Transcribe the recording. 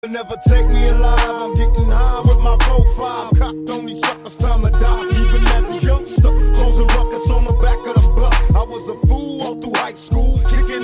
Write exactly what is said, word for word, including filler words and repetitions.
Never take me alive. I'm getting high with my four five. Cocked on these suckers, time to die. Even as a youngster, causing ruckus on the back of the bus. I was a fool all through high school, kicking